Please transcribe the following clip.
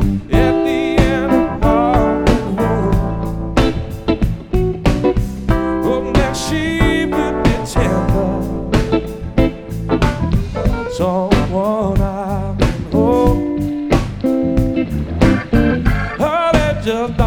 at the end of Harvey Road. Hoping that she would be tender, someone I can hold. Oh, that just